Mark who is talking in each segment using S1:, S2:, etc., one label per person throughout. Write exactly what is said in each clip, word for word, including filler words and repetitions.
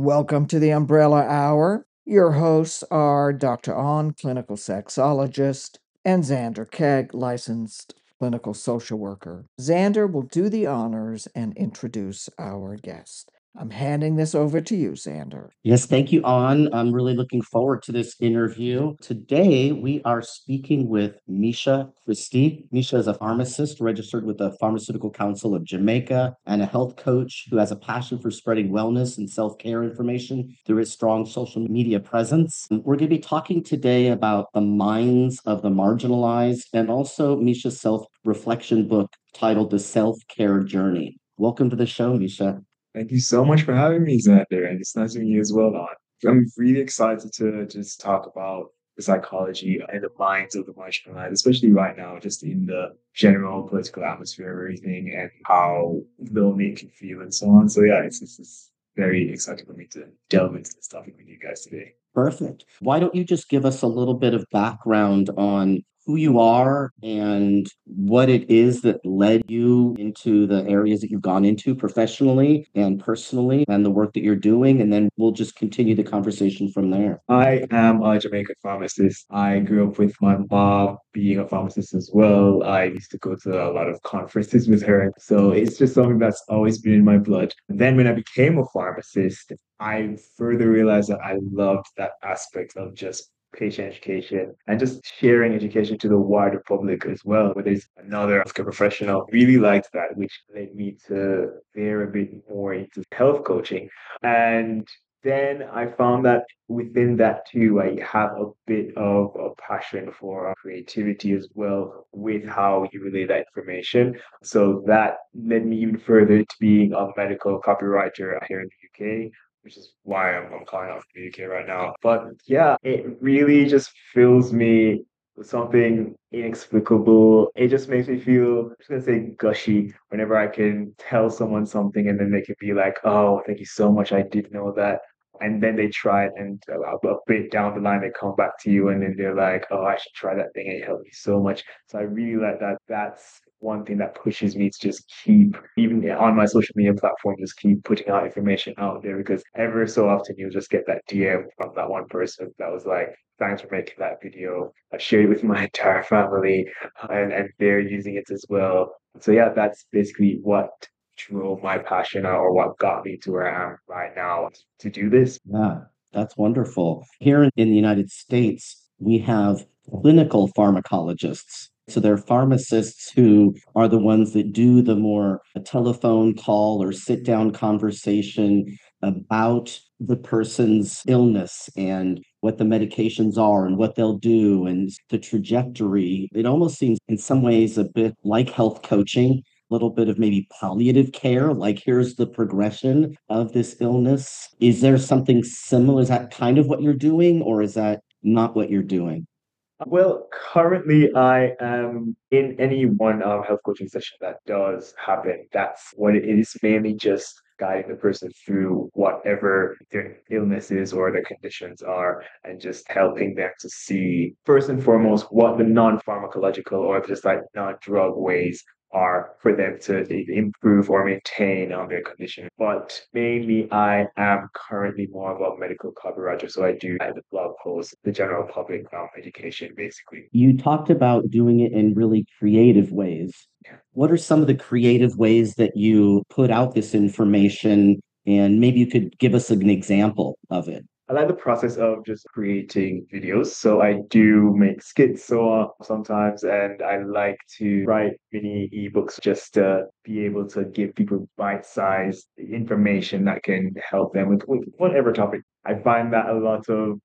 S1: Welcome to the Umbrella Hour. Your hosts are Doctor On, clinical sexologist, and Xander Keg, licensed clinical social worker. Xander will do the honors and introduce our guest. I'm handing this over to you, Xander.
S2: Yes, thank you, On. I'm really looking forward to this interview. Today, we are speaking with Misha Christie. Misha is a pharmacist registered with the Pharmaceutical Council of Jamaica and a health coach who has a passion for spreading wellness and self care information through his strong social media presence. We're going to be talking today about the minds of the marginalized and also Misha's self reflection book titled The Self Care Journey. Welcome to the show, Misha.
S3: Thank you so much for having me, Xander, and it's nice to meet you as well, Don. I'm really excited to just talk about the psychology and the minds of the marginalized, especially right now, just in the general political atmosphere of everything and how lonely it can feel and so on. So yeah, it's, it's, it's very exciting for me to delve into this topic with you guys today.
S2: Perfect. Why don't you just give us a little bit of background on who you are and what it is that led you into the areas that you've gone into professionally and personally and the work that you're doing, and then we'll just continue the conversation from there.
S3: I am a Jamaican pharmacist. I grew up with my mom being a pharmacist as well. I used to go to a lot of conferences with her. So it's just something that's always been in my blood. And then when I became a pharmacist, I further realized that I loved that aspect of just patient education and just sharing education to the wider public as well. Whether it's another healthcare professional, really liked that, which led me to veer a bit more into health coaching. And then I found that within that too, I have a bit of a passion for uh, creativity as well with how you relay that information. So that led me even further to being a medical copywriter here in the U K, which is why I'm, I'm calling out from the U K right now. But yeah, it really just fills me with something inexplicable. It just makes me feel, I'm just gonna say gushy whenever I can tell someone something and then they can be like, oh, thank you so much. I didn't know that. And then they try it, and a, a bit down the line, they come back to you and then they're like, oh, I should try that thing. It helped me so much. So I really like that. That's one thing that pushes me to just keep, even on my social media platform, just keep putting out information out there because ever so often you'll just get that D M from that one person that was like, thanks for making that video. I shared it with my entire family and, and they're using it as well. So yeah, that's basically what drove my passion or what got me to where I am right now to do this.
S2: Yeah, that's wonderful. Here in in the United States, we have clinical pharmacologists. So they're pharmacists who are the ones that do the more a telephone call or sit down conversation about the person's illness and what the medications are and what they'll do and the trajectory. It almost seems in some ways a bit like health coaching, little bit of maybe palliative care, like here's the progression of this illness. Is there something similar? Is that kind of what you're doing, or is that not what you're doing?
S3: Well, currently I am in any one um, health coaching session that does happen. That's what it is, mainly just guiding the person through whatever their illness is or their conditions are, and just helping them to see, first and foremost, what the non-pharmacological or just like non-drug ways are for them to improve or maintain on their condition. But mainly, I am currently more of a medical copywriter, so I do the blog posts, the general public um, education, basically.
S2: You talked about doing it in really creative ways. What are some of the creative ways that you put out this information? And maybe you could give us an example of it.
S3: I like the process of just creating videos. So I do make skits so uh, sometimes, and I like to write mini ebooks just to be able to give people bite-sized information that can help them with, with whatever topic. I find that a lot of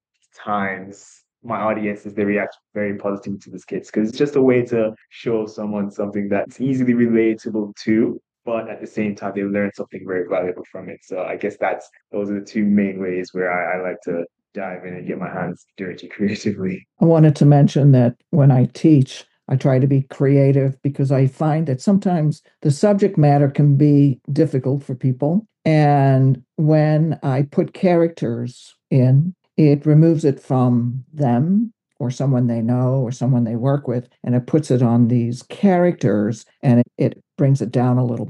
S3: times my audiences they react very positively to the skits because it's just a way to show someone something that's easily relatable to, but at the same time they learn something very valuable from it. So I guess that's those are the two main ways where I, I like to dive in and get my hands dirty creatively.
S1: I wanted to mention that when I teach, I try to be creative because I find that sometimes the subject matter can be difficult for people. And when I put characters in, it removes it from them or someone they know or someone they work with, and it puts it on these characters and it, it brings it down a little bit.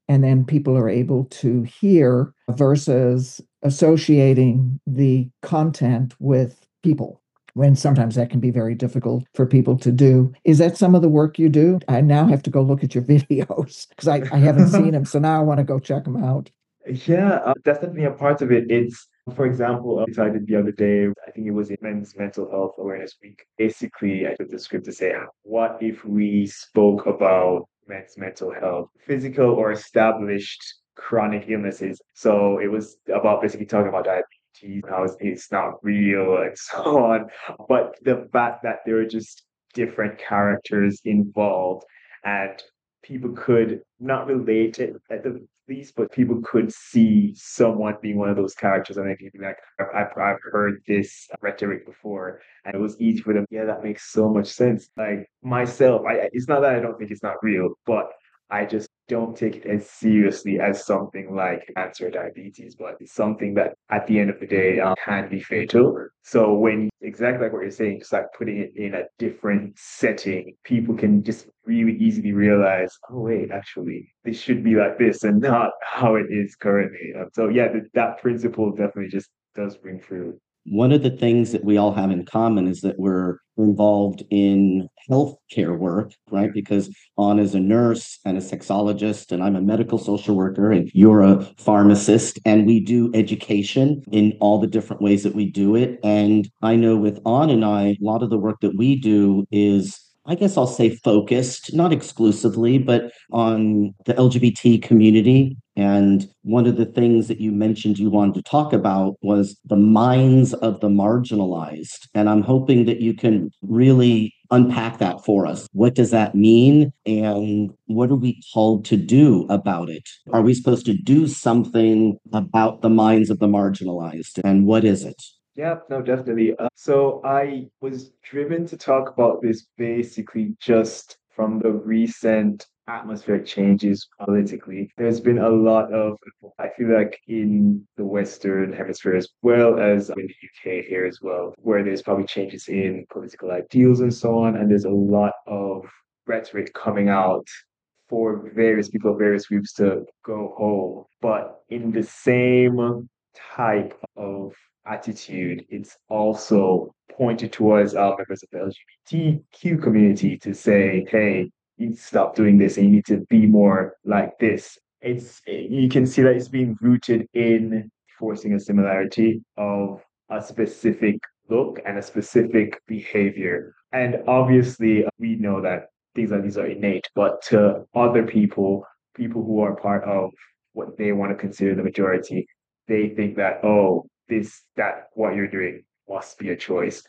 S1: and then people are able to hear versus associating the content with people, when sometimes that can be very difficult for people to do. Is that some of the work you do? I now have to go look at your videos because I, I haven't seen them. So now I want to go check them out.
S3: Yeah, uh, that's definitely a part of it. It's, for example, uh, I did the other day, I think it was in Men's Mental Health Awareness Week. Basically, I put the script to say, what if we spoke about men's mental health, physical or established chronic illnesses? So it was about basically talking about diabetes, how it's, it's not real, and so on. But the fact that there are just different characters involved and people could not relate it at the least, but people could see someone being one of those characters, and they could be like, I've, I've heard this rhetoric before, and it was easy for them. Yeah, that makes so much sense. Like myself, I it's not that I don't think it's not real, but I just don't take it as seriously as something like cancer or diabetes, but it's something that at the end of the day um, can be fatal. So when exactly like what you're saying, just like putting it in a different setting, people can just really easily realize, oh wait, actually, this should be like this and not how it is currently. Um, so yeah, th- that principle definitely just does ring through.
S2: One of the things that we all have in common is that we're involved in healthcare work, right? Because On is a nurse and a sexologist, and I'm a medical social worker, and you're a pharmacist, and we do education in all the different ways that we do it. And I know with On and I, a lot of the work that we do is, I guess I'll say, focused, not exclusively, but on the L G B T community. And one of the things that you mentioned you wanted to talk about was the minds of the marginalized. And I'm hoping that you can really unpack that for us. What does that mean? And what are we called to do about it? Are we supposed to do something about the minds of the marginalized? And what is it?
S3: Yeah, no, definitely. Uh, so I was driven to talk about this basically just from the recent atmospheric changes politically. There's been a lot of, I feel like in the Western hemisphere as well as in the U K here as well, where there's probably changes in political ideals and so on. And there's a lot of rhetoric coming out for various people, various groups to go home. But in the same type of attitude, it's also pointed towards our members of the L G B T Q community to say, hey, you need to stop doing this and you need to be more like this. It's you can see that it's being rooted in forcing a similarity of a specific look and a specific behavior. And obviously, we know that things like these are innate, but to other people, people who are part of what they want to consider the majority, they think that, oh, this, that, what you're doing must be a choice.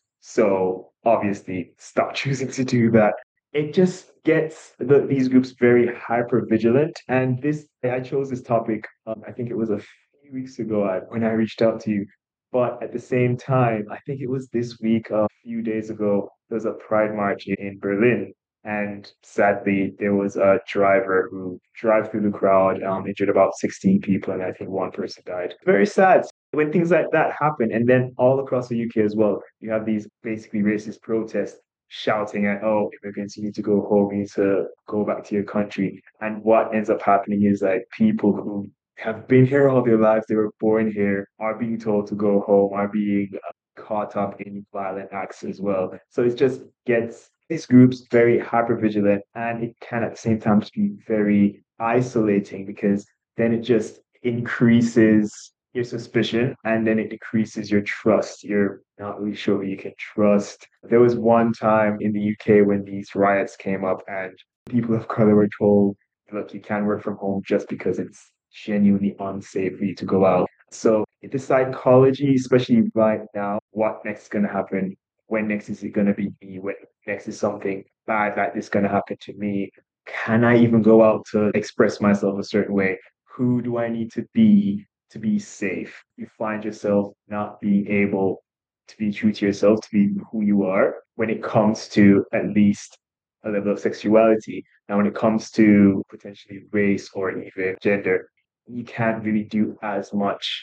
S3: So obviously, stop choosing to do that. It just gets the, these groups very hyper vigilant. And this, I chose this topic, um, I think it was a few weeks ago I, when I reached out to you. But at the same time, I think it was this week, a few days ago, there was a Pride March in Berlin. And sadly, there was a driver who drove through the crowd, um, injured about sixteen people, and I think one person died. Very sad when things like that happen. And then all across the U K as well, you have these basically racist protests shouting at, oh, immigrants, you need to go home, you need to go back to your country. And what ends up happening is like people who have been here all their lives, they were born here, are being told to go home, are being uh, caught up in violent acts as well. So it just gets these groups very hyper vigilant, and it can at the same time just be very isolating because then it just increases your suspicion and then it decreases your trust. You're not really sure who you can trust. There was one time in the U K when these riots came up and people of color were told, look, you can't work from home just because it's genuinely unsafe for you to go out. So the psychology, especially right now, what next is going to happen? When next is it going to be me? When next is something bad like this going to happen to me? Can I even go out to express myself a certain way? Who do I need to be to be safe? You find yourself not being able to be true to yourself, to be who you are when it comes to at least a level of sexuality. Now, when it comes to potentially race or even gender, you can't really do as much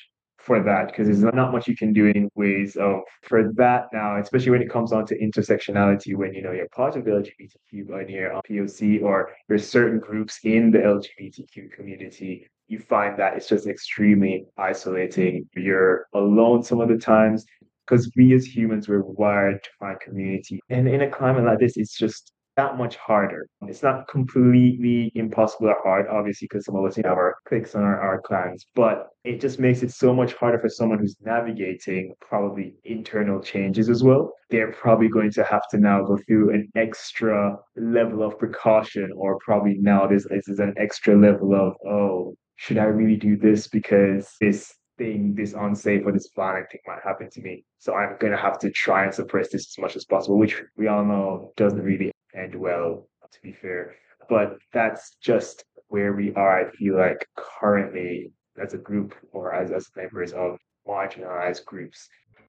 S3: for that because there's not much you can do in ways of for that now, especially when it comes on to intersectionality, when you know you're part of the L G B T Q and you're on P O C or there's certain groups in the L G B T Q community, you find that it's just extremely isolating. You're alone some of the times because we as humans we're wired to find community. And in a climate like this, it's just that much harder. It's not completely impossible or hard, obviously, because some of us have our cliques and our, our clans, but it just makes it so much harder for someone who's navigating probably internal changes as well. They're probably going to have to now go through an extra level of precaution, or probably now this, this is an extra level of, oh, should I really do this because this thing, this unsafe or this violent thing might happen to me. So I'm gonna have to try and suppress this as much as possible, which we all know doesn't really end well, to be fair. But that's just where we are, I feel like currently as a group or as, as members of marginalized groups.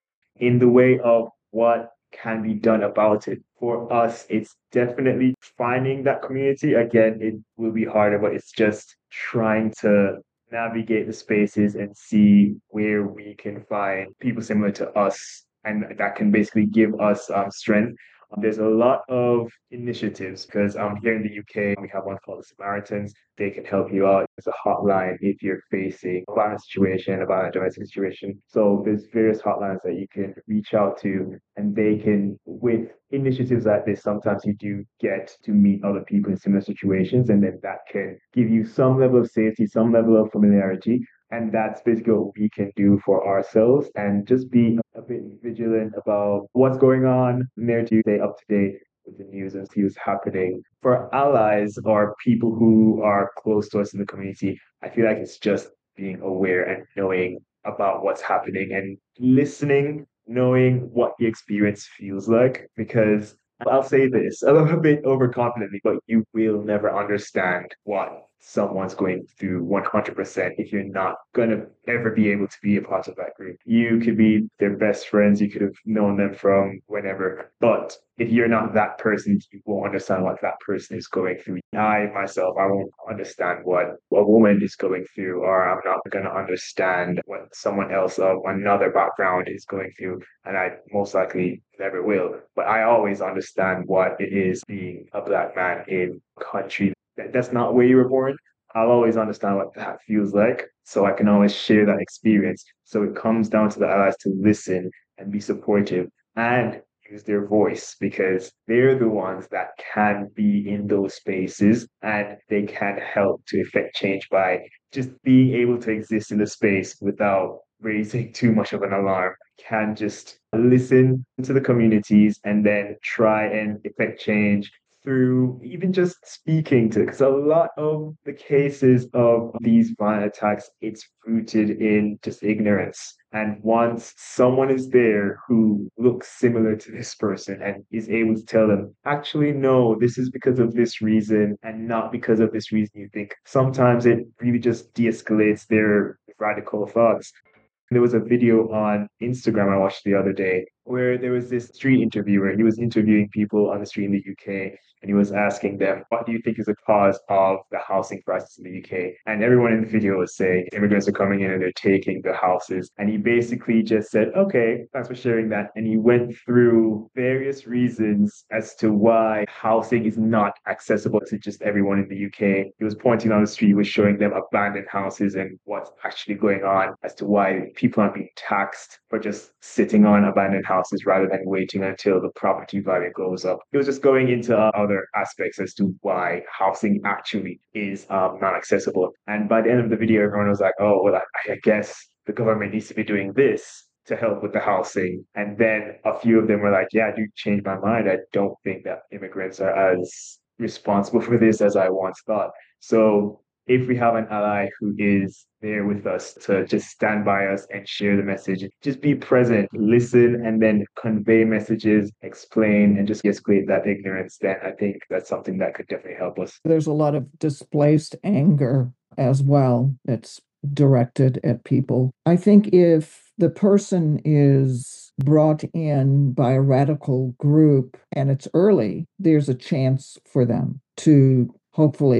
S3: In the way of what can be done about it. For us, it's definitely finding that community. Again, it will be harder, but it's just trying to navigate the spaces and see where we can find people similar to us and that can basically give us um, strength. There's a lot of initiatives because um, here in the U K, we have one called the Samaritans. They can help you out. There's a hotline if you're facing a violent situation, a violent domestic situation. So there's various hotlines that you can reach out to, and they can, with initiatives like this, sometimes you do get to meet other people in similar situations, and then that can give you some level of safety, some level of familiarity. And that's basically what we can do for ourselves and just be a bit vigilant about what's going on and there to stay up to date with the news and see what's happening. For allies or people who are close to us in the community, I feel like it's just being aware and knowing about what's happening and listening, knowing what the experience feels like. Because I'll say this a little bit overconfidently, but you will never understand what someone's going through one hundred percent if you're not going to ever be able to be a part of that group. You could be their best friends, you could have known them from whenever, but if you're not that person, you won't understand what that person is going through. I myself, I won't understand what a woman is going through, or I'm not going to understand what someone else of another background is going through, and I most likely never will. But I always understand what it is being a black man in a country that, that's not where you were born. I'll always understand what that feels like, so I can always share that experience. So it comes down to the allies to listen and be supportive and use their voice because they're the ones that can be in those spaces and they can help to effect change by just being able to exist in the space without raising too much of an alarm. Can just listen to the communities and then try and effect change through even just speaking to, because a lot of the cases of these violent attacks, it's rooted in just ignorance. And once someone is there who looks similar to this person and is able to tell them, actually, no, this is because of this reason and not because of this reason you think, sometimes it really just de escalates their radical thoughts. There was a video on Instagram I watched the other day where there was this street interviewer. He was interviewing people on the street in the U K and he was asking them, what do you think is the cause of the housing crisis in the U K? And everyone in the video was saying immigrants are coming in and they're taking the houses. And he basically just said, okay, thanks for sharing that. And he went through various reasons as to why housing is not accessible to just everyone in the U K. He was pointing on the street, was showing them abandoned houses and what's actually going on as to why people aren't being taxed for just sitting on abandoned houses rather than waiting until the property value goes up. He was just going into uh, other aspects as to why housing actually is um, not accessible. And by the end of the video, everyone was like, oh, well, I, I guess the government needs to be doing this to help with the housing. And then a few of them were like, yeah, I do change my mind. I don't think that immigrants are as responsible for this as I once thought. So if we have an ally who is there with us to just stand by us and share the message, just be present, listen, and then convey messages, explain, and just escalate that ignorance, then I think that's something that could definitely help us.
S1: There's a lot of displaced anger as well that's directed at people. I think if the person is brought in by a radical group and it's early, there's a chance for them to hopefully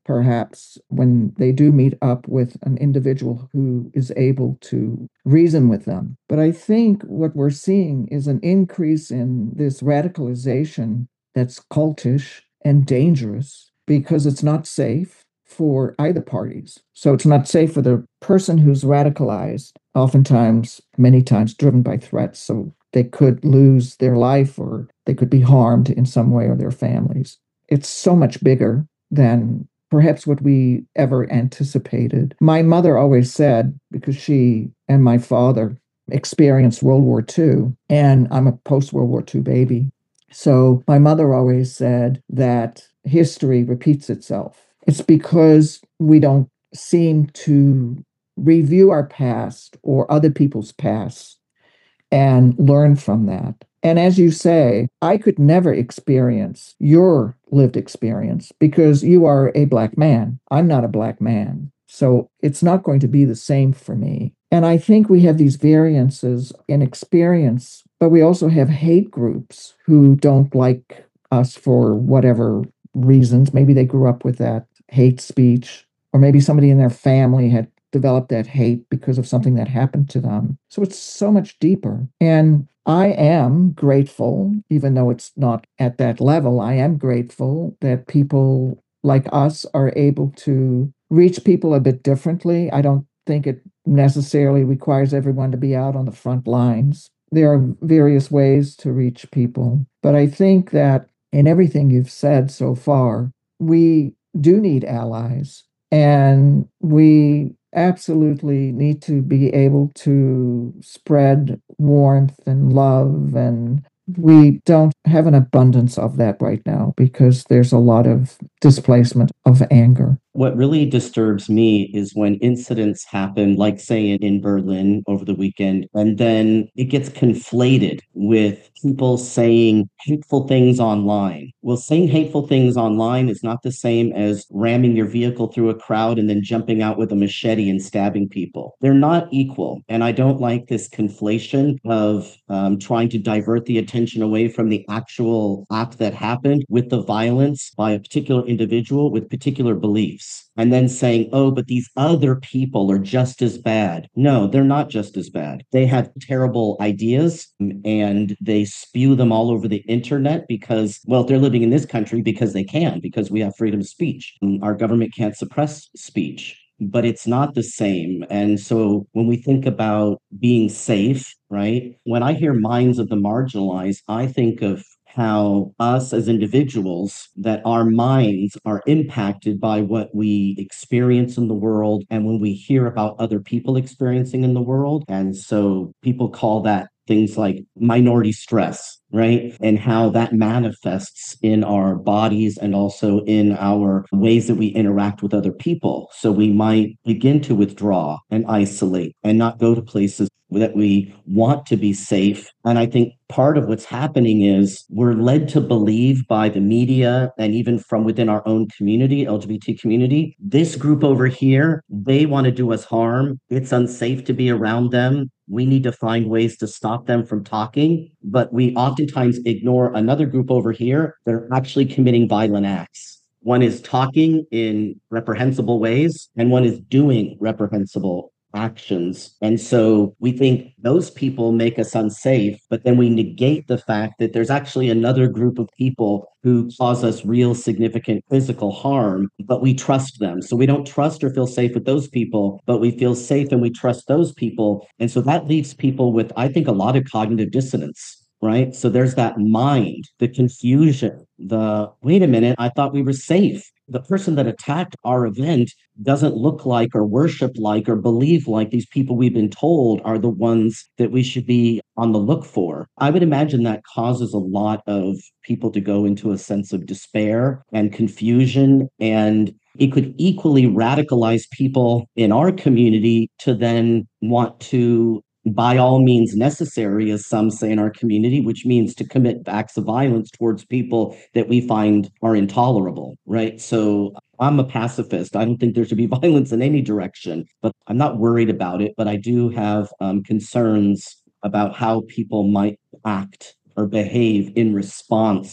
S1: perhaps when they do meet up with an individual who is able to reason with them. But I think what we're seeing is an increase in this radicalization that's cultish and dangerous because it's not safe for either parties. So it's not safe for the person who's radicalized, oftentimes, many times driven by threats. So they could lose their life or they could be harmed in some way or their families. It's so much bigger than perhaps what we ever anticipated. My mother always said, because she and my father experienced World War Two, and I'm a post World War Two baby. So my mother always said that history repeats itself. It's because we don't seem to review our past or other people's past and learn from that. And as you say, I could never experience your lived experience because you are a Black man. I'm not a Black man. So it's not going to be the same for me. And I think we have these variances in experience, but we also have hate groups who don't like us for whatever reasons. Maybe they grew up with that hate speech, or maybe somebody in their family had developed that hate because of something that happened to them. So it's so much deeper. And I am grateful, even though it's not at that level, I am grateful that people like us are able to reach people a bit differently. I don't think it necessarily requires everyone to be out on the front lines. There are various ways to reach people. But I think that in everything you've said so far, we do need allies, and we absolutely need to be able to spread warmth and love. And we don't have an abundance of that right now because there's a lot of displacement of anger.
S2: What really disturbs me is when incidents happen, like say in Berlin over the weekend, and then it gets conflated with people saying hateful things online. Well, saying hateful things online is not the same as ramming your vehicle through a crowd and then jumping out with a machete and stabbing people. They're not equal. And I don't like this conflation of um, trying to divert the attention away from the actual act that happened with the violence by a particular individual with particular beliefs. And then saying, oh, but these other people are just as bad. No, they're not just as bad. They have terrible ideas and they spew them all over the internet because, well, they're living in this country because they can, because we have freedom of speech. Our government can't suppress speech, but it's not the same. And so when we think about being safe, right, when I hear minds of the marginalized, I think of how us as individuals, that our minds are impacted by what we experience in the world and when we hear about other people experiencing in the world. And so people call that things like minority stress, right? And how that manifests in our bodies and also in our ways that we interact with other people. So we might begin to withdraw and isolate and not go to places that we want to be safe. And I think part of what's happening is we're led to believe by the media and even from within our own community, L G B T community, this group over here, they want to do us harm. It's unsafe to be around them. We need to find ways to stop them from talking. But we oftentimes ignore another group over here that are actually committing violent acts. One is talking in reprehensible ways, and one is doing reprehensible actions. And so we think those people make us unsafe, but then we negate the fact that there's actually another group of people who cause us real significant physical harm, but we trust them. So we don't trust or feel safe with those people, but we feel safe and we trust those people. And so that leaves people with, I think, a lot of cognitive dissonance. Right. So there's that mind, the confusion, the wait a minute, I thought we were safe. The person that attacked our event doesn't look like or worship like or believe like these people we've been told are the ones that we should be on the look for. I would imagine that causes a lot of people to go into a sense of despair and confusion, and it could equally radicalize people in our community to then want to, by all means necessary, as some say in our community, which means to commit acts of violence towards people that we find are intolerable, right? So I'm a pacifist. I don't think there should be violence in any direction, but I'm not worried about it. But I do have um, concerns about how people might act or behave in response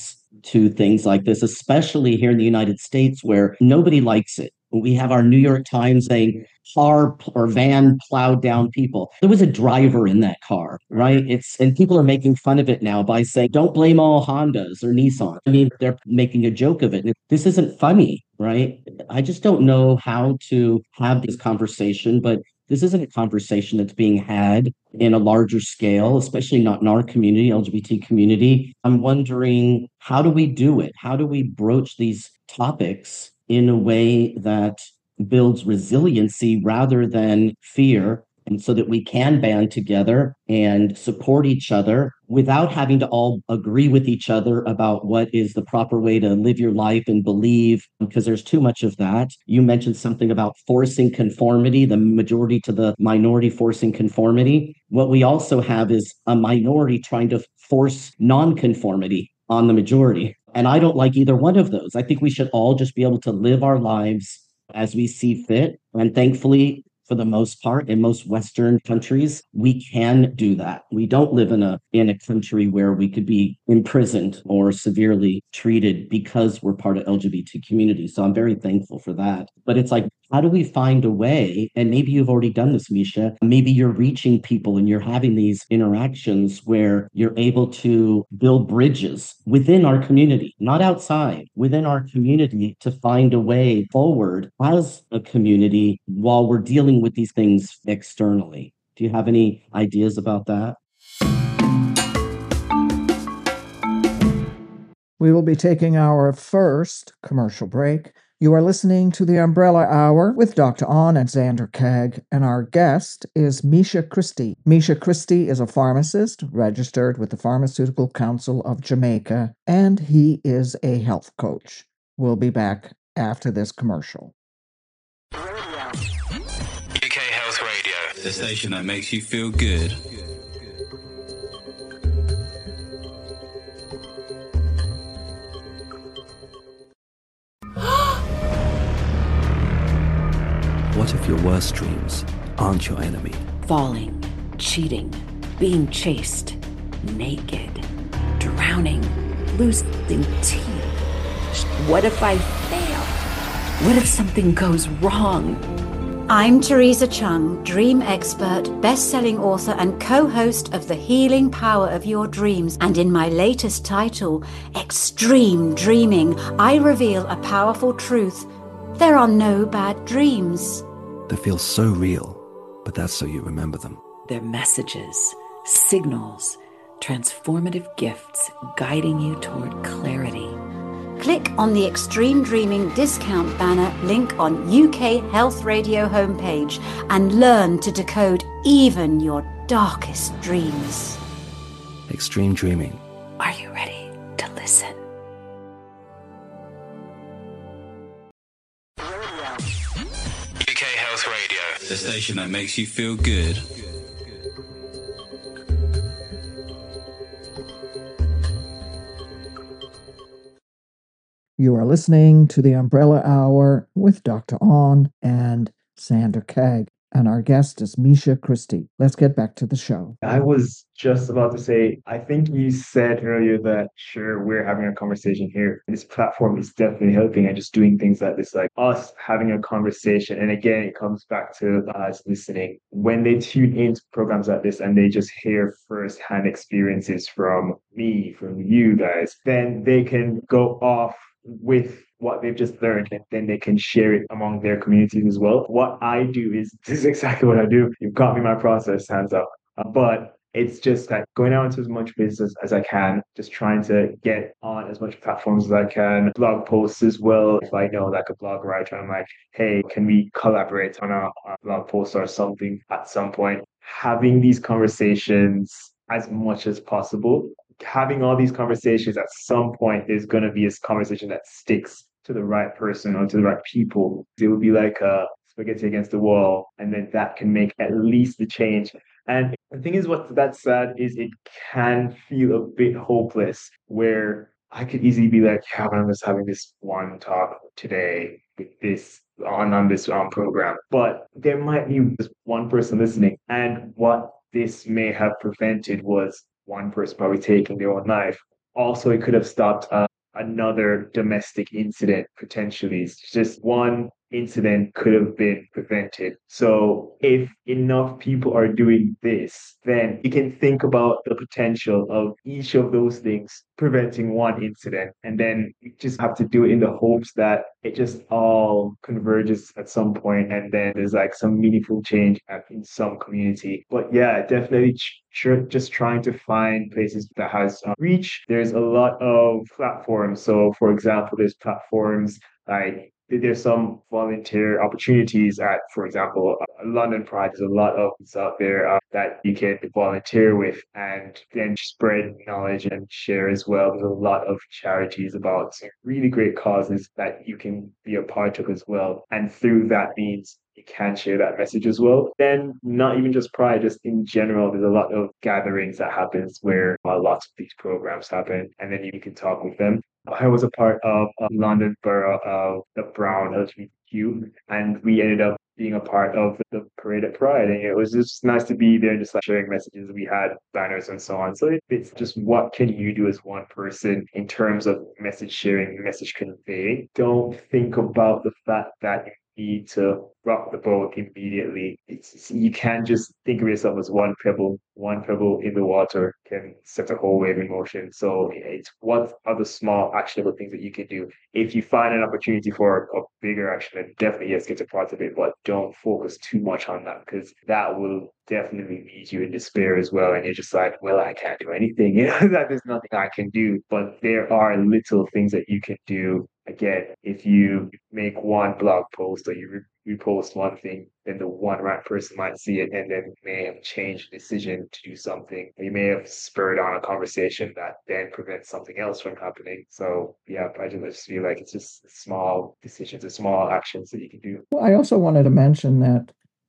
S2: to things like this, especially here in the United States where nobody likes it. We have our New York Times saying car or van plowed down people. There was a driver in that car, right? It's and people are making fun of it now by saying, don't blame all Hondas or Nissan. I mean, they're making a joke of it. This isn't funny, right? I just don't know how to have this conversation, but this isn't a conversation that's being had in a larger scale, especially not in our community, L G B T community. I'm wondering, how do we do it? How do we broach these topics in a way that builds resiliency rather than fear, and so that we can band together and support each other without having to all agree with each other about what is the proper way to live your life and believe, because there's too much of that. You mentioned something about forcing conformity, the majority to the minority forcing conformity. What we also have is a minority trying to force nonconformity on the majority. And I don't like either one of those. I think we should all just be able to live our lives as we see fit. And thankfully, for the most part, in most Western countries, we can do that. We don't live in a in a country where we could be imprisoned or severely treated because we're part of L G B T community. So I'm very thankful for that. But it's like, how do we find a way? And maybe you've already done this, Misha. Maybe you're reaching people and you're having these interactions where you're able to build bridges within our community, not outside, within our community, to find a way forward as a community while we're dealing with these things externally. Do you have any ideas about that?
S1: We will be taking our first commercial break. You are listening to the Umbrella Hour with Doctor On and Xander Kag, and our guest is Misha Christie. Misha Christie is a pharmacist registered with the Pharmaceutical Council of Jamaica, and he is a health coach. We'll be back after this commercial.
S4: U K Health Radio, the station that makes you feel good.
S5: What if your worst dreams aren't your enemy?
S6: Falling, cheating, being chased, naked, drowning, losing teeth. What if I fail? What if something goes wrong?
S7: I'm Teresa Chung, dream expert, best-selling author and co-host of The Healing Power of Your Dreams. And in my latest title, Extreme Dreaming, I reveal a powerful truth. There are no bad dreams.
S5: They feel so real, but that's so you remember them.
S6: They're messages, signals, transformative gifts guiding you toward clarity.
S7: Click on the Extreme Dreaming discount banner link on U K Health Radio homepage and learn to decode even your darkest dreams.
S5: Extreme Dreaming.
S6: Are you ready to listen?
S4: U K Health Radio, the station that makes you feel good.
S1: You are listening to the Umbrella Hour with Doctor On and Xander Kag, and our guest is Misha Christie. Let's get back to the show.
S3: I was just about to say, I think you said earlier that, sure, we're having a conversation here. This platform is definitely helping, and just doing things like this, like us having a conversation. And again, it comes back to us listening. When they tune into programs like this and they just hear firsthand experiences from me, from you guys, then they can go off with what they've just learned, and then they can share it among their communities as well. What I do is, this is exactly what I do. You've got me my process, hands up. Uh, but it's just like going out into as much business as I can, just trying to get on as much platforms as I can, blog posts as well. If I know like a blog writer, I'm like, hey, can we collaborate on a, a blog post or something at some point? Having these conversations as much as possible. Having all these conversations, at some point, there's going to be a conversation that sticks to the right person or to the right people. It would be like a spaghetti against the wall, and then that can make at least the change. And the thing is, what's that's sad is it can feel a bit hopeless, where I could easily be like, yeah, but I'm just having this one talk today with this on, on this um, program. But there might be just one person listening. And what this may have prevented was one person probably taking their own life. Also, it could have stopped uh, another domestic incident potentially. It's just one incident could have been prevented. So if enough people are doing this, then you can think about the potential of each of those things preventing one incident. And then you just have to do it in the hopes that it just all converges at some point and then there's like some meaningful change at, in some community. But yeah, definitely sure just trying to find places that has uh, reach. There's a lot of platforms. So for example, there's platforms like there's some volunteer opportunities at, for example, uh, London Pride. There's a lot of things out there uh, that you can volunteer with and then spread knowledge and share as well. There's a lot of charities about some really great causes that you can be a part of as well. And through that means you can share that message as well. Then not even just Pride, just in general, there's a lot of gatherings that happens where uh, lots of these programs happen, and then you can talk with them. I was a part of a London Borough of the Brown L G B T Q, and we ended up being a part of the parade at Pride, and it was just nice to be there and just like sharing messages. We had banners and so on. So it, it's just what can you do as one person in terms of message sharing, message conveying. Don't think about the fact that you need to rock the boat immediately. It's, you can't just think of yourself as one pebble. One pebble in the water can set a whole wave in motion. So it's what are the small actionable things that you can do. If you find an opportunity for a bigger action, then definitely yes, get a part of it, but don't focus too much on that because that will definitely lead you in despair as well. And you're just like, well, I can't do anything. You know, that there's nothing I can do. But there are little things that you can do. Again, if you make one blog post or you re- repost one thing, then the one right person might see it and then may have changed the decision to do something. You may have spurred on a conversation that then prevents something else from happening. So yeah, I just feel like it's just small decisions and small actions that you can do.
S1: Well, I also wanted to mention that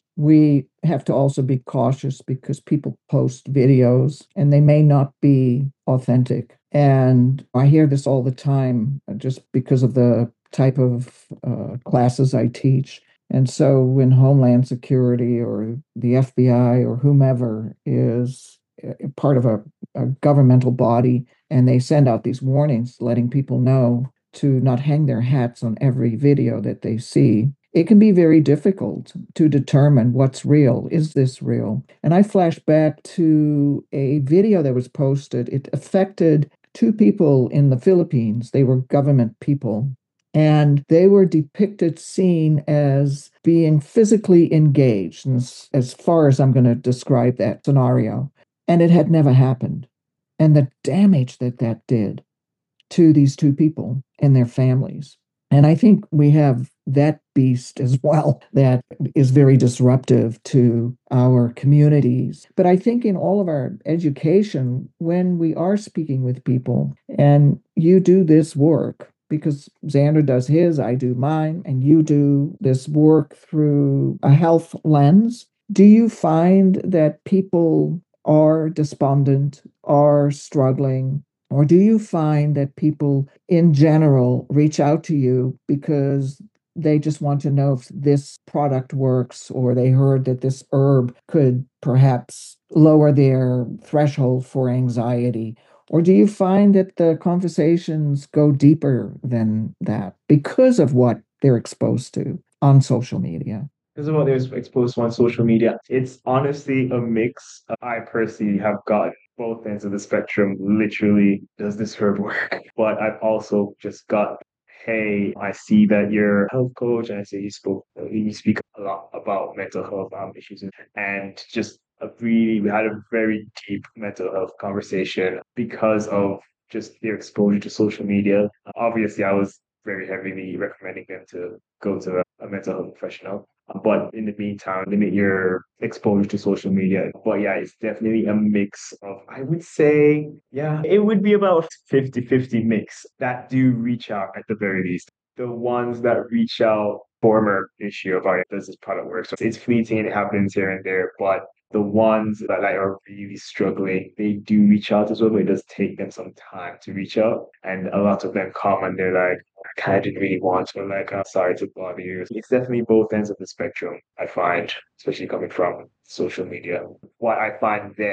S1: we have to also be cautious because people post videos and they may not be authentic. And I hear this all the time just because of the type of uh, classes I teach. And so when Homeland Security or the F B I or whomever is part of a, a governmental body and they send out these warnings letting people know to not hang their hats on every video that they see, it can be very difficult to determine what's real. Is this real? And I flash back to a video that was posted. It affected two people in the Philippines. They were government people. And they were depicted, seen as being physically engaged, as, as far as I'm going to describe that scenario. And it had never happened. And the damage that that did to these two people and their families. And I think we have that beast as well that is very disruptive to our communities. But I think in all of our education, when we are speaking with people, and you do this work, because Xander does his, I do mine, and you do this work through a health lens, do you find that people are despondent, are struggling? Or do you find that people in general reach out to you because they just want to know if this product works or they heard that this herb could perhaps lower their threshold for anxiety? Or do you find that the conversations go deeper than that because of what they're exposed to on social media?
S3: Because of what they're exposed to on social media, it's honestly a mix. I personally have gotten both ends of the spectrum. Literally, does this herb work? But I've also just got, hey, I see that you're a health coach, and I see you spoke, you speak a lot about mental health um, issues, and just a really, we had a very deep mental health conversation because of just their exposure to social media. Obviously, I was very heavily recommending them to go to a, a mental health professional. But in the meantime, limit your exposure to social media. But yeah, it's definitely a mix of, I would say, yeah, it would be about fifty-fifty mix that do reach out at the very least. The ones that reach out, former issue of, how does this product work? So it's fleeting and it happens here and there, but the ones that like are really struggling, they do reach out as well, but it does take them some time to reach out. And a lot of them come and they're like, I kind of didn't really want to, like, I'm sorry to bother you. It's definitely both ends of the spectrum, I find, especially coming from social media. What I find then, it's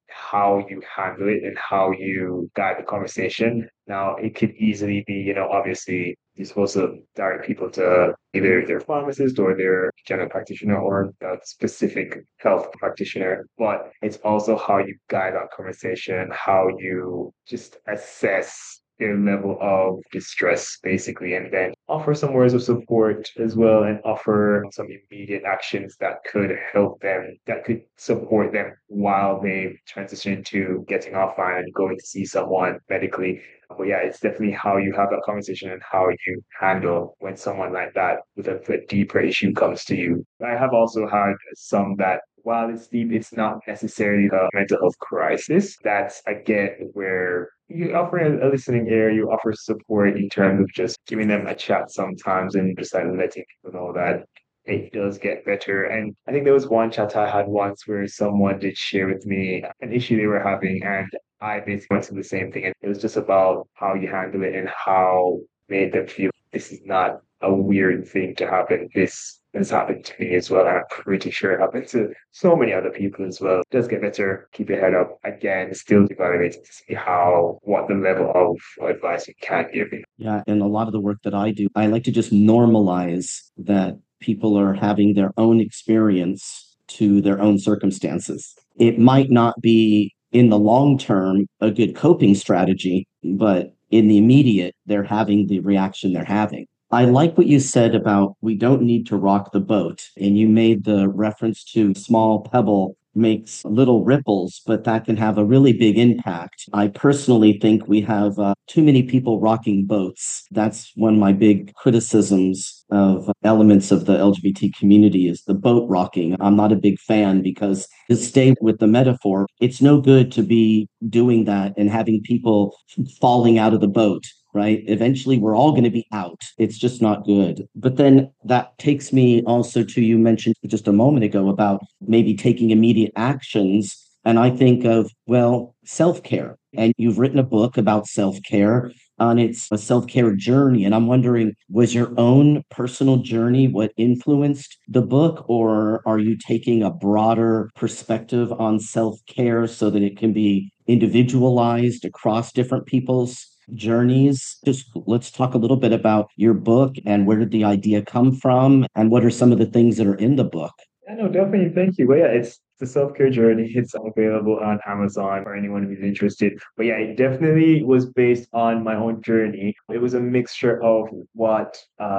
S3: how you handle it and how you guide the conversation. Now, it could easily be, you know, obviously you're supposed to direct people to either their pharmacist or their general practitioner or a specific health practitioner, but it's also how you guide that conversation, how you just assess their level of distress, basically, and then offer some words of support as well and offer some immediate actions that could help them, that could support them while they transition into getting offline and going to see someone medically. But yeah, it's definitely how you have that conversation and how you handle when someone like that with a, a deeper issue comes to you. I have also had some that while it's deep, it's not necessarily a mental health crisis. That's again where you offer a, a listening ear, you offer support in terms of just giving them a chat sometimes and just like letting people know that it does get better. And I think there was one chat I had once where someone did share with me an issue they were having, and I basically went through the same thing. And it was just about how you handle it and how made them feel this is not a weird thing to happen. This has happened to me as well. And I'm pretty sure it happened to so many other people as well. It does get better. Keep your head up. Again, still evaluating to see how, what the level of advice you can give.
S2: Yeah, and a lot of the work that I do, I like to just normalize that people are having their own experience to their own circumstances. It might not be in the long term a good coping strategy, but in the immediate, they're having the reaction they're having. I like what you said about we don't need to rock the boat. And you made the reference to small pebble makes little ripples, but that can have a really big impact. I personally think we have uh, too many people rocking boats. That's one of my big criticisms of elements of the L G B T community is the boat rocking. I'm not a big fan because to stay with the metaphor, it's no good to be doing that and having people falling out of the boat. Right? Eventually, we're all going to be out. It's just not good. But then that takes me also to you mentioned just a moment ago about maybe taking immediate actions. And I think of, well, self-care. And you've written a book about self-care, and it's a self-care journey. And I'm wondering, was your own personal journey what influenced the book, or are you taking a broader perspective on self-care so that it can be individualized across different people's journeys? Just let's talk a little bit about your book and where did the idea come from and what are some of the things that are in the book?
S3: Yeah, no, definitely. Thank you. Well, yeah, it's the self-care journey. It's available on Amazon for anyone who's interested. But yeah, it definitely was based on my own journey. It was a mixture of what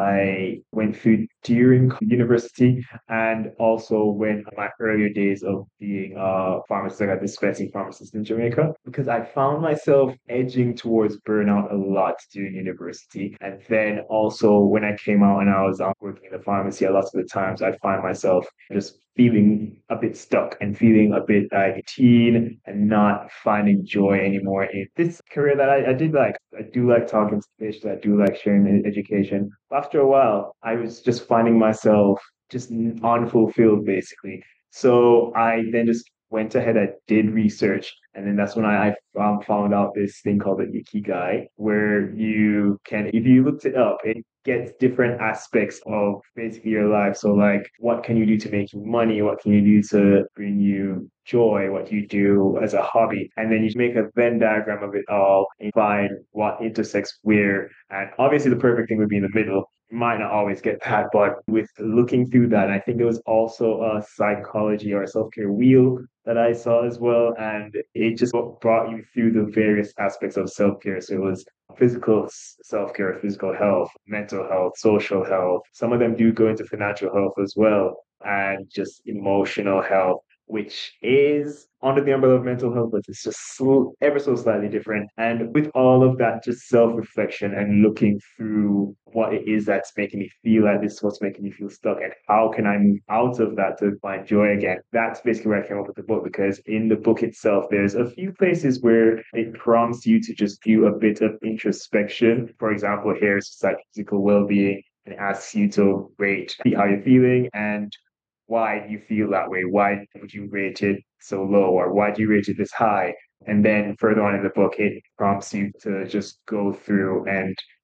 S3: I went through during university and also when my earlier days of being a pharmacist, like a dispensing pharmacist in Jamaica, because I found myself edging towards burnout a lot during university. And then also when I came out and I was um, working in the pharmacy, a lot of the times I find myself just feeling a bit stuck and feeling a bit like teen and not finding joy anymore in this career that I, I did like. I do like talking to patients. I do like sharing education. After a while, I was just finding myself just unfulfilled, basically. So I then just went ahead, I did research, and then that's when I, I um, found out this thing called the Ikigai, where you can, if you looked it up, it gets different aspects of basically your life. So like, what can you do to make you money? What can you do to bring you joy? What do you do as a hobby? And then you make a Venn diagram of it all and find what intersects where. And obviously the perfect thing would be in the middle. You might not always get that, but with looking through that, I think there was also a psychology or a self-care wheel that I saw as well. And it just brought you through the various aspects of self-care. So it was physical self-care, physical health, mental health, social health. Some of them do go into financial health as well, and just emotional health, which is under the umbrella of mental health, but it's just so, ever so slightly different. And with all of that, just self-reflection and looking through what it is that's making me feel like this is what's making me feel stuck and how can I move out of that to find joy again. That's basically where I came up with the book, because in the book itself, there's a few places where it prompts you to just do a bit of introspection. For example, here's psychological well-being, and it asks you to rate how you're feeling and why do you feel that way? Why would you rate it so low? Or why do you rate it this high? And then further on in the book, it prompts you to just go through and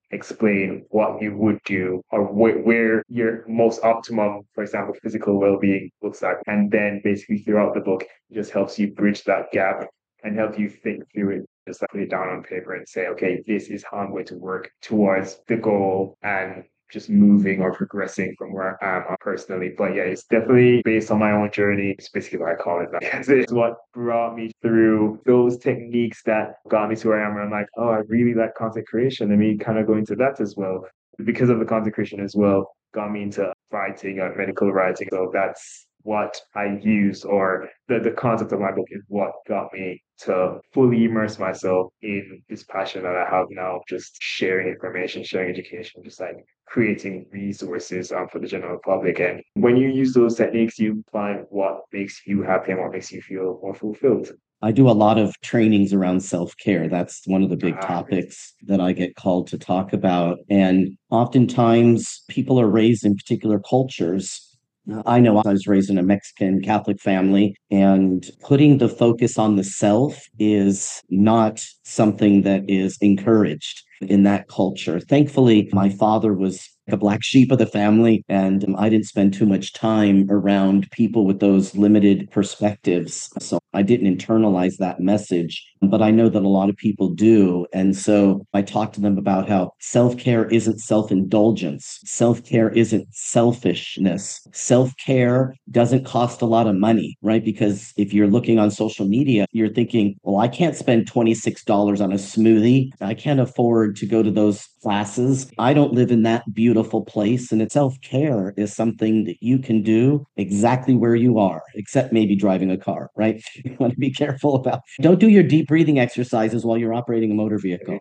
S3: explain what you would do or wh- where your most optimum, for example, physical well-being looks like. And then basically throughout the book, it just helps you bridge that gap and help you think through it. Just like put it down on paper and say, okay, this is how I'm going to work towards the goal and just moving or progressing from where I am personally. But yeah, it's definitely based on my own journey. It's basically what I call it that because it's what brought me through those techniques that got me to where I am. Where I'm like, oh, I really like content creation. Let me kind of go into that as well. Because of the content creation as well, got me into writing, uh, medical writing. So that's what I use, or the, the concept of my book is what got me to fully immerse myself in this passion that I have now, just sharing information, sharing education, just like creating resources um, for the general public. And when you use those techniques, you find what makes you happy and what makes you feel more fulfilled.
S2: I do a lot of trainings around self-care. That's one of the big
S3: Ah,
S2: topics that I get called to talk about. And oftentimes people are raised in particular cultures. I know I was raised in a Mexican Catholic family, and putting the focus on the self is not something that is encouraged in that culture. Thankfully, my father was the black sheep of the family, and I didn't spend too much time around people with those limited perspectives. So I didn't internalize that message, but I know that a lot of people do. And so I talk to them about how self-care isn't self-indulgence. Self-care isn't selfishness. Self-care doesn't cost a lot of money, right? Because if you're looking on social media, you're thinking, well, I can't spend twenty-six dollars on a smoothie. I can't afford to go to those classes. I don't live in that beautiful place. And self-care is something that you can do exactly where you are, except maybe driving a car, right? You want to be careful about. Don't do your deep breathing exercises while you're operating a motor vehicle.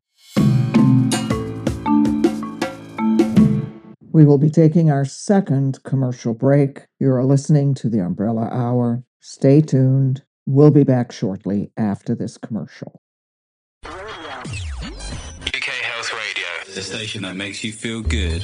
S1: We will be taking our second commercial break. You are listening to the Umbrella Hour. Stay tuned. We'll be back shortly after this commercial.
S4: U K Health Radio, the station that makes you feel good.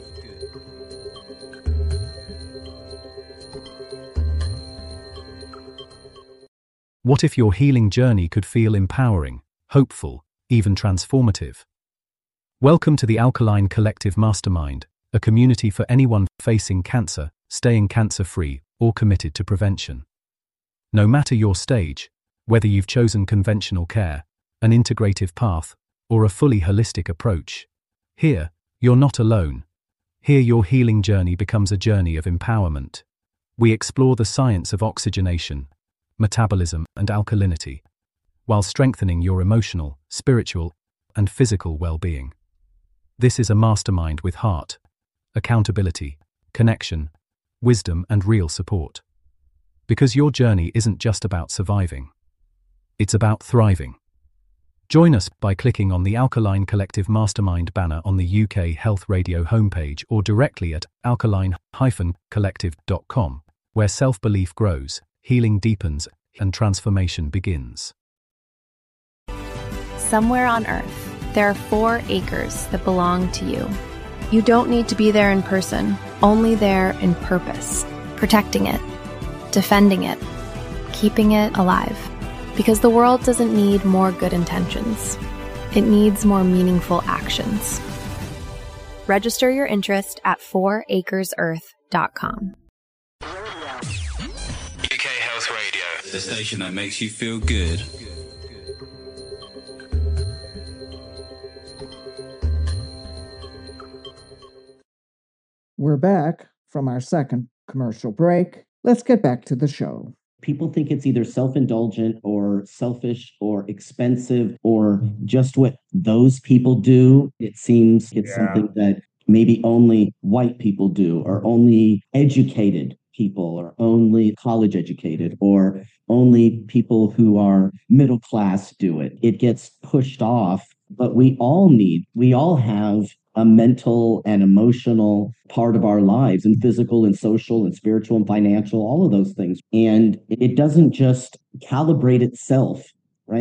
S5: What if your healing journey could feel empowering, hopeful, even transformative? Welcome to the Alkaline Collective Mastermind, a community for anyone facing cancer, staying cancer-free, or committed to prevention. No matter your stage, whether you've chosen conventional care, an integrative path, or a fully holistic approach, here, you're not alone. Here your healing journey becomes a journey of empowerment. We explore the science of oxygenation, metabolism, and alkalinity, while strengthening your emotional, spiritual, and physical well-being. This is a mastermind with heart, accountability, connection, wisdom, and real support. Because your journey isn't just about surviving. It's about thriving. Join us by clicking on the Alkaline Collective Mastermind banner on the U K Health Radio homepage or directly at alkaline dash collective dot com, where self-belief grows, healing deepens, and transformation begins.
S8: Somewhere on Earth, there are four acres that belong to you. You don't need to be there in person, only there in purpose, protecting it, defending it, keeping it alive. Because the world doesn't need more good intentions. It needs more meaningful actions. Register your interest at four acres earth dot com.
S4: U K Health Radio, the station that makes you feel good.
S1: We're back from our second commercial break. Let's get back to the show.
S2: People think it's either self-indulgent or selfish or expensive or just what those people do. It seems it's
S3: Yeah.
S2: something that maybe only white people do, or only educated people, or only college educated, or only people who are middle class do it. It gets pushed off, but we all need, we all have a mental and emotional part of our lives, and physical and social and spiritual and financial, all of those things. And it doesn't just calibrate itself, right?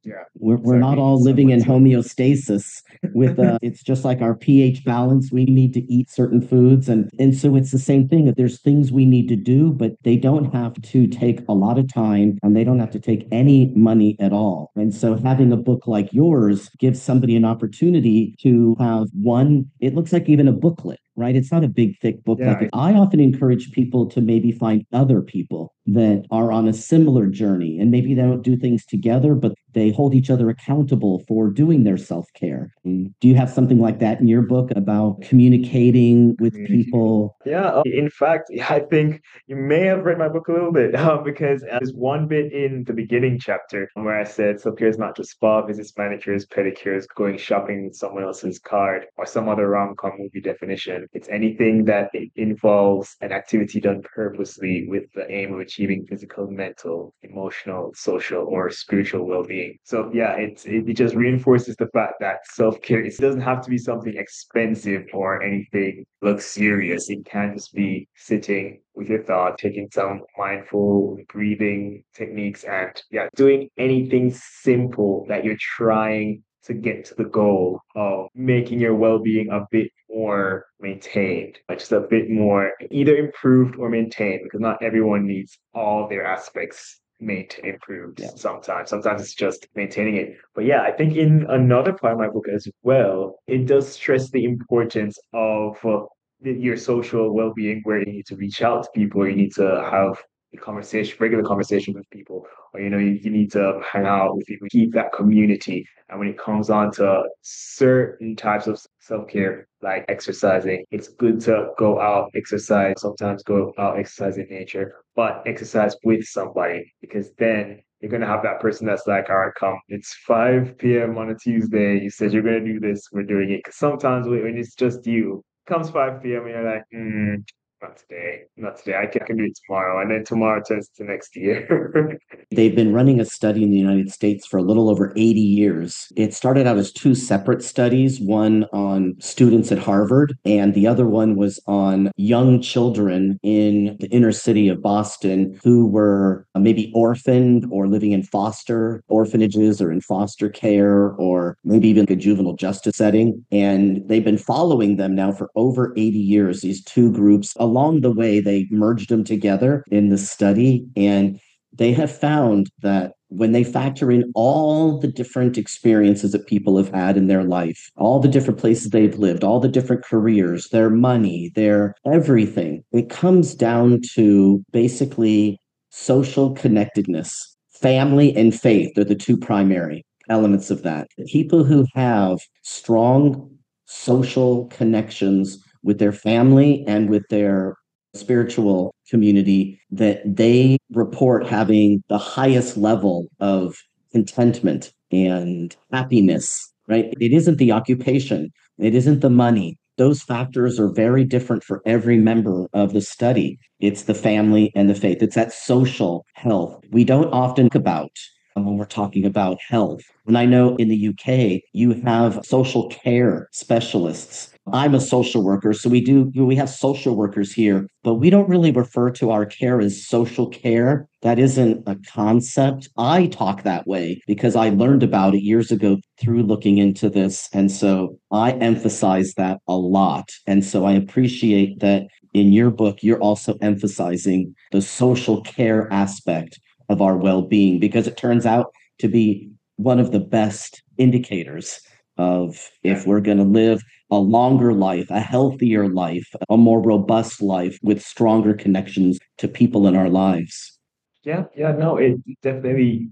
S3: Yeah.
S2: We're, we're not
S3: Exactly.
S2: all living in
S3: Someone to-
S2: homeostasis with uh it's just like our pH balance. We need to eat certain foods, and and so it's the same thing, that there's things we need to do, but they don't have to take a lot of time, and they don't have to take any money at all. And so having a book like yours gives somebody an opportunity to have one, it looks like even a booklet, right? It's not a big thick book.
S3: Yeah,
S2: Like, I often encourage people to maybe find other people that are on a similar journey, and maybe they don't do things together, but they hold each other accountable for doing their self-care. And do you have something like that in your book about communicating with
S3: Communicating.
S2: people?
S3: Yeah, uh, in fact, I think you may have read my book a little bit uh, because there's one bit in the beginning chapter where I said self-care is not just spa visits, manicures, pedicures, going shopping with someone else's card, or some other rom-com movie definition. It's anything that it involves an activity done purposely with the aim of achieving physical, mental, emotional, social, or spiritual well-being. So yeah, it's, it, it just reinforces the fact that self-care, it doesn't have to be something expensive or anything luxurious. It can just be sitting with your thoughts, taking some mindful breathing techniques, and yeah, doing anything simple that you're trying to get to the goal of making your well-being a bit more maintained, like just a bit more either improved or maintained, because not everyone needs all their aspects made improved.
S2: Yeah.
S3: Sometimes sometimes it's just maintaining it. But yeah, I think in another part of my book as well, it does stress the importance of uh, your social well-being, where you need to reach out to people, or you need to have a conversation, regular conversation with people, or you know, you, you need to hang out with people, keep that community. And when it comes on to certain types of self-care, like exercising, it's good to go out, exercise, sometimes go out, exercise in nature, but exercise with somebody, because then you're going to have that person that's like, all right, come, it's five p m on a Tuesday. You said you're going to do this. We're doing it. Because sometimes when when it's just you, comes five p m and you're like, hmm, not today, not today. I can, I can do it tomorrow. And then tomorrow turns to next year.
S2: They've been running a study in the United States for a little over eighty years. It started out as two separate studies, one on students at Harvard, and the other one was on young children in the inner city of Boston who were maybe orphaned or living in foster orphanages or in foster care, or maybe even a juvenile justice setting. And they've been following them now for over eighty years, these two groups. Along the way, they merged them together in the study, and they have found that when they factor in all the different experiences that people have had in their life, all the different places they've lived, all the different careers, their money, their everything, it comes down to basically social connectedness. Family and faith are the two primary elements of that. People who have strong social connections with their family and with their spiritual community, that they report having the highest level of contentment and happiness, right? It isn't the occupation. It isn't the money. Those factors are very different for every member of the study. It's the family and the faith. It's that social health we don't often talk about when we're talking about health. And I know in the U K, you have social care specialists. I'm a social worker, so we do, we have social workers here, but we don't really refer to our care as social care. That isn't a concept. I talk that way because I learned about it years ago through looking into this. And so I emphasize that a lot. And so I appreciate that in your book, you're also emphasizing the social care aspect of our well-being, because it turns out to be one of the best indicators of if we're going to live a longer life, a healthier life, a more robust life with stronger connections to people in our lives.
S3: Yeah, yeah, no, it definitely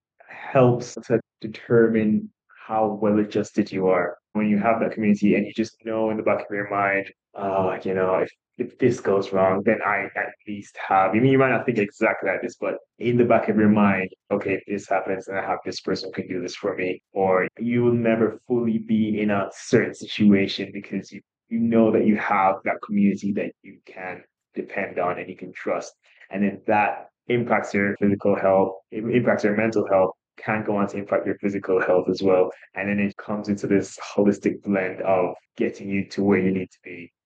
S3: helps to determine how well adjusted you are when you have that community, and you just know in the back of your mind, oh, you know, if, if this goes wrong, then I at least have, I mean, you might not think exactly like this, but in the back of your mind, okay, if this happens and I have this person who can do this for me, or you will never fully be in a certain situation because you, you know that you have that community that you can depend on and you can trust. And then that impacts your physical health, it impacts your mental health, can go on to impact your physical health as well. And then it comes into this holistic blend of getting you to where you need to be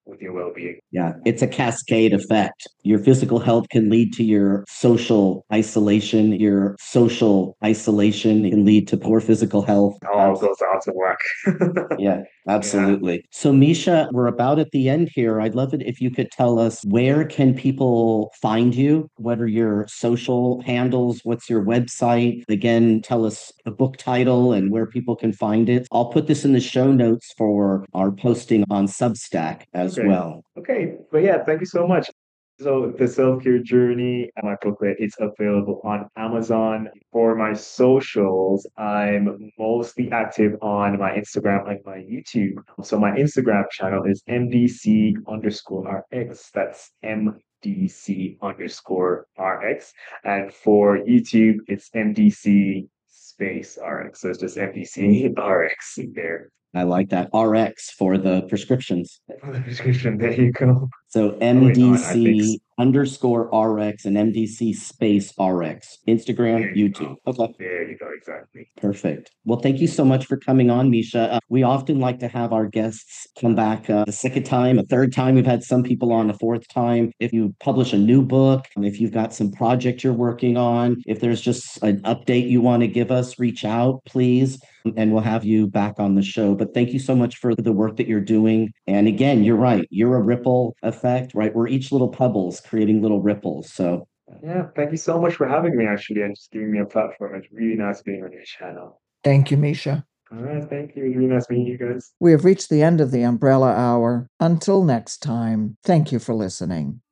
S3: with your well-being.
S2: Yeah, it's a cascade effect. Your physical health can lead to your social isolation. Your social isolation can lead to poor physical health.
S3: All goes out of whack.
S2: Yeah, absolutely. Yeah. So Misha, we're about at the end here. I'd love it if you could tell us, where can people find you? What are your social handles? What's your website? Again, tell us the book title and where people can find it. I'll put this in the show notes for our posting on Substack as
S3: Okay.
S2: well.
S3: Okay, but yeah, thank you so much. So the self-care journey and my booklet, it's available on Amazon. For my socials, I'm mostly active on my Instagram and my YouTube. So my Instagram channel is M D C underscore RX. That's M D C underscore RX. And for YouTube, it's M D C space R X. So it's just M D C R X there.
S2: I like that. R X for the prescriptions.
S3: For the prescription, there you go.
S2: So M D C underscore R X and M D C space R X. Instagram, YouTube. Okay.
S3: There you go, exactly.
S2: Perfect. Well, thank you so much for coming on, Misha. Uh, we often like to have our guests come back uh, a second time, a third time. We've had some people on a fourth time. If you publish a new book, if you've got some project you're working on, if there's just an update you want to give us, reach out, please, and we'll have you back on the show. But thank you so much for the work that you're doing. And again, you're right. You're a ripple effect, right? We're each little pebbles creating little ripples. So
S3: yeah, thank you so much for having me, actually, and just giving me a platform. It's really nice being on your channel.
S1: Thank you, Misha.
S3: All right, thank you. It's really nice meeting you guys.
S1: We have reached the end of the Umbrella Hour. Until next time, thank you for listening.